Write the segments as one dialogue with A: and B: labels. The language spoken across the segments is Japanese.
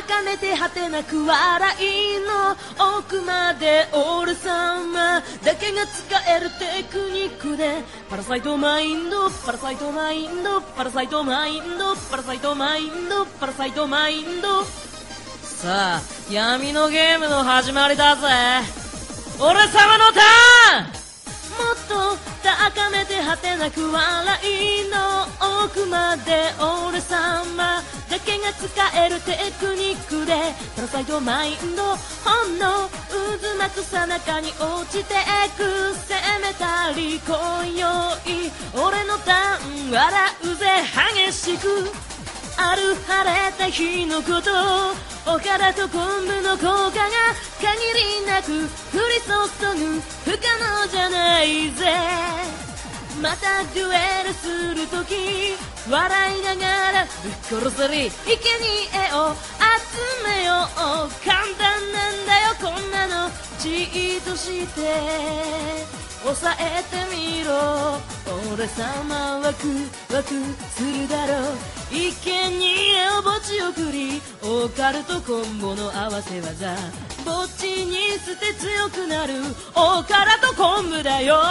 A: 高めて果てなく笑いの奥まで俺様だけが使えるテクニックでパラサイトマインドパラサイトマインドパラサイトマインドパラサイトマインドパラサイトマインド。さあ闇のゲームの始まりだぜ。俺様のターン。もっと高めて果てなく笑いの奥まで俺様だけが使えるテクニックでパラサイトマインドほんの渦巻くさなかに落ちてく攻めたり今宵俺のターン笑うぜ激しく。ある晴れた日のことおからと昆布の効果が限りなく降り注ぐ不可能じゃないぜ。またデュエルするとき笑いながらぶっ殺せり生贄を集めよう。簡単なんだよこんなのチートして抑えてみろ。俺様ワクワクするだろう。生贄を墓地送りオカルトコンボの合わせ技墓地に捨て強くなるオカルトコンボだよ。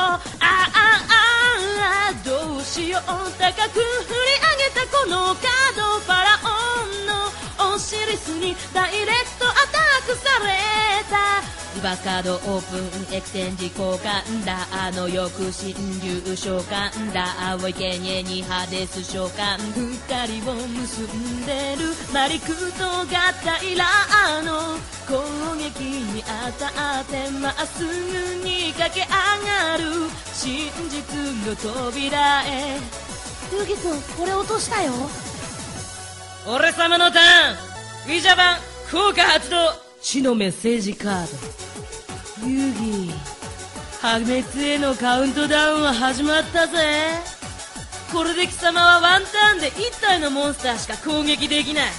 A: どうしよう高く振り上げたこのカードファラオンのオシリスにダイレクトアタックされた。リバーカードオープンエクチェンジ交換だ抑止重召喚だ青い生贄にハデス召喚二人を結んでるマリクとガタイラーの攻撃に当たってまっすぐに駆け上がる真実の扉へ。ユギ君俺落としたよ。俺様のターンウィジャ版効果発動死のメッセージカード。ユギ破滅へのカウントダウンは始まったぜ。これで貴様はワンターンで1体のモンスターしか攻撃できない。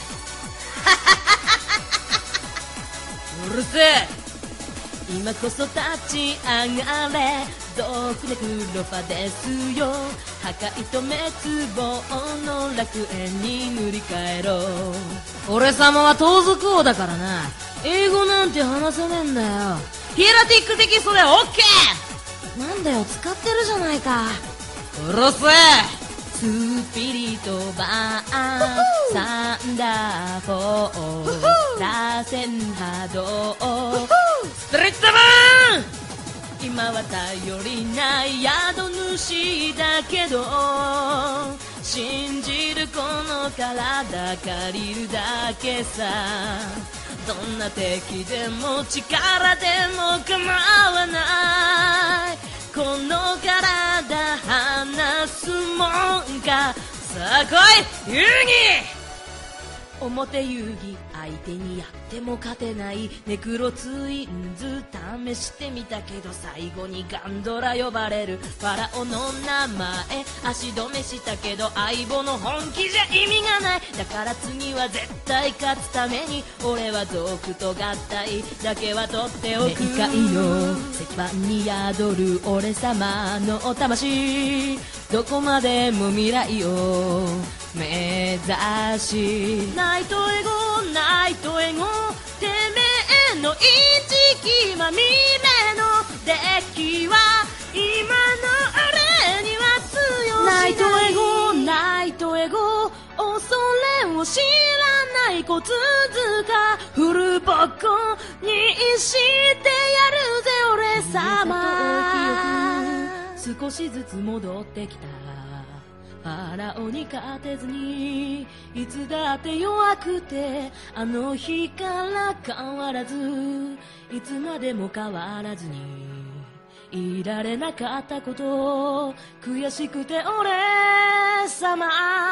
A: うるせえ今こそ立ち上がれ毒で黒ファですよ。破壊と滅亡の楽園に塗り替えろ。俺様は盗賊王だからな。英語なんて話せねえんだよ。ヒエラティックテキストでオッケーなんだよ使ってるじゃないか。うるせえスピリットバーンサンダーフォー螺旋波動スピリットバーン。今は頼りない宿主だけど信じるこの体借りるだけさ。どんな敵でも力でも構わないこの体離すもんか。さあ来い遊戯。表遊戯相手にやっても勝てないネクロツインズ試してみたけど最後にガンドラ呼ばれるファラオの名前足止めしたけど相棒の本気じゃ意味がない。だから次は絶対勝つために俺は族と合体だけは取っておく。冥界の石板に宿る俺様の魂どこまでも未来を目指しナイトエゴナイトエゴてめえの一撃まみれのデッキは今の俺には通用しない。ナイトエゴナイトエゴ恐れを知らない小鈴かフルボッコにしてやるぜ俺様。少しずつ戻ってきたファラオに勝てずにいつだって弱くてあの日から変わらずいつまでも変わらずにいられなかったこと悔しくて俺様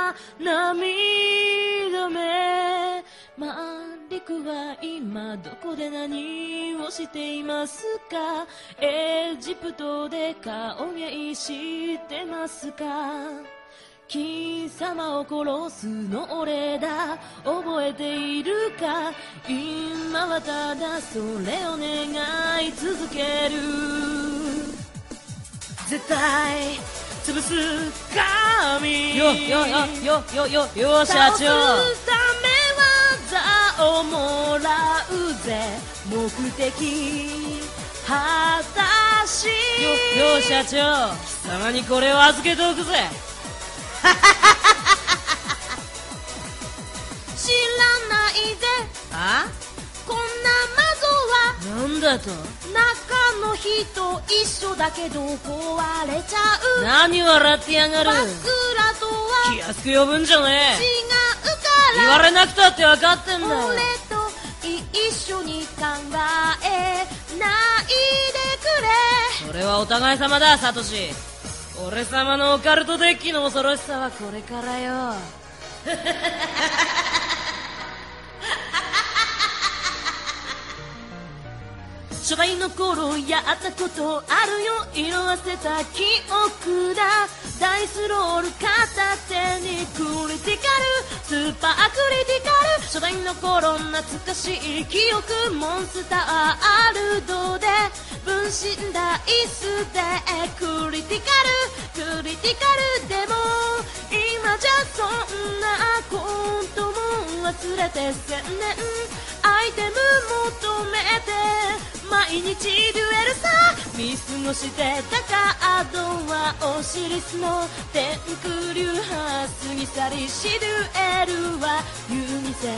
A: 涙目マリクは今どこで何をしていますか。エジプトで顔芸してますか。貴様を殺すの俺だ覚えているか。今はただそれを願い続ける。絶対潰す神よ社長倒すため技をもらうぜ目的果たしよ社長、貴様にこれを預けておくぜ知らないぜあこんな窓はなんだと中の人一緒だけど壊れちゃう何笑ってやがる枕とは気安く呼ぶんじゃねえ違うから言われなくたって分かってんだよ俺と一緒に考えないでくれそれはお互い様だサトシ俺様のオカルトデッキの恐ろしさはこれからよ初代の頃やったことあるよ色あせた記憶だダイスロール片手にクリティカルスーパークリティカル初代の頃懐かしい記憶モンスターアルドで分身ダイスでクリティカルクリティカルでも今じゃそんなことも忘れて1000年アイテム求めて毎日デュエルさ見過ごしてたカードはオシリスの天空流派過ぎ去りしデュエルはユニセ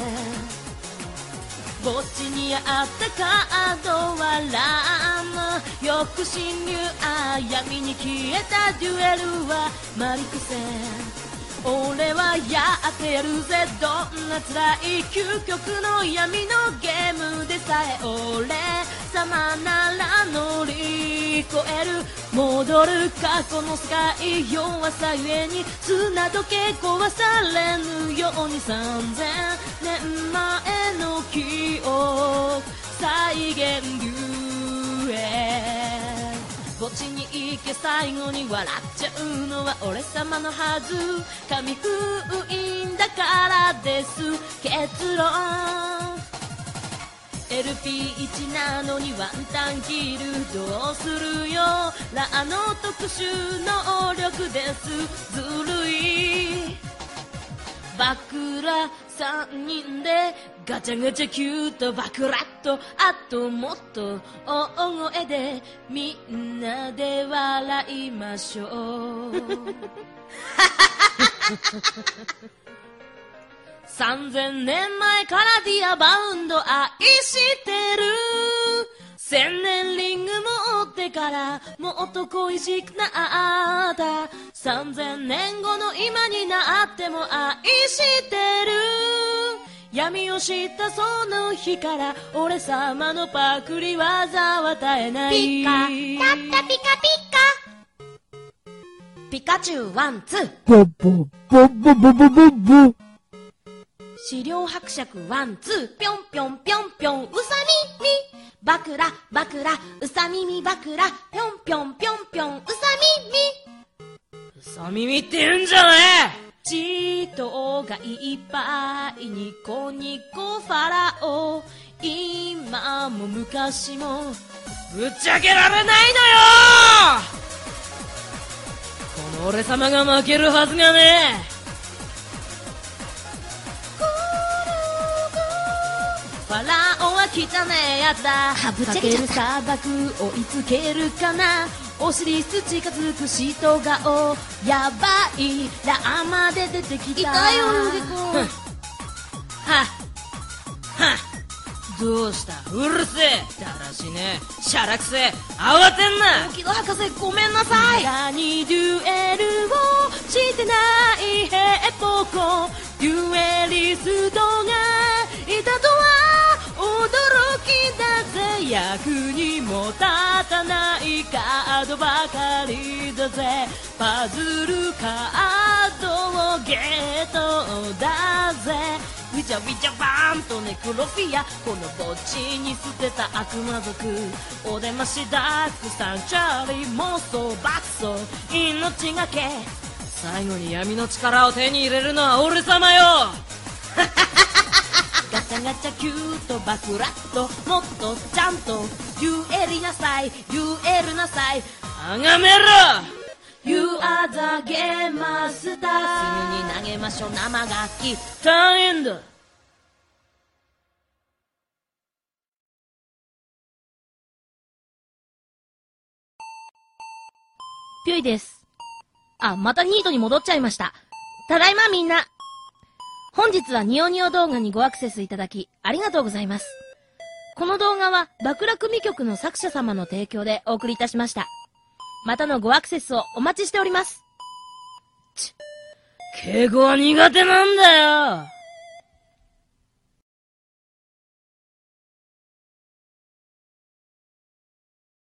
A: 墓地にあったカードはラムよく侵入闇に消えたデュエルはマリクセ俺はやってやるぜどんな辛い究極の闇のゲームでさえ俺様なら乗り越える戻る過去の世界弱さゆえに砂時計壊されぬように3000年前の記憶再現流へ墓地に行け最後に笑っちゃうのは俺様のはず紙封印だからです結論 LP1 なのにワンタンキルどうするよラの特殊能力ですずるいバクラ3人でガチャガチャキュートバクラッとあともっと大声でみんなで笑いましょう3000年前からディアバウンド愛してる千年リング持ってからもっと恋しくなった3000年後の今になっても愛してる闇を知ったその日から俺様のパクリ技は絶えない
B: ピカタッタピカピカ
A: ピカチュウワンツー
C: ボボボボボボボボ
A: 資料伯爵ワンツーぴょんぴょんぴょんぴょんうさみみバクラバクラうさみみバクラぴょんぴょんぴょんぴょんうさみみうさみみって言うんじゃねえ人がいっぱいニコニコファラオ今も昔もぶっちゃけられないのよこの俺様が負けるはずがねえファラオは汚ねえやつだ
B: ぶっちゃけちゃった
A: 砂漠追いつけるかなオシリス近づく人顔やばいラーマで出てきた
B: いたよルゲコ
A: はっはっどうしたうるせえだらしねえしゃらくせえ慌てんな
B: 大木戸博士ごめんなさい
A: 無駄にデュエルをしてないヘポコデュエリストがいたとは驚きだぜ役にも立たないカードばかりだぜパズルカードをゲットだぜウィチャウィチャバーンとネクロフィアこの墓地に捨てた悪魔族お出ましダークサンチャーリー妄想爆走命がけ最後に闇の力を手に入れるのは俺様よガチャガチャキュートバクラッともっとちゃんとデュエリなさいデュエルなさいあがめろ You are the game master すぐに投げましょう生ガキターンエンドぴょいです。あ、またニートに戻っちゃいました。ただいまみんな。本日はニオニオ動画にごアクセスいただき、ありがとうございます。この動画は、爆楽未曲の作者様の提供でお送りいたしました。またのごアクセスをお待ちしております。敬語は苦手なんだよ。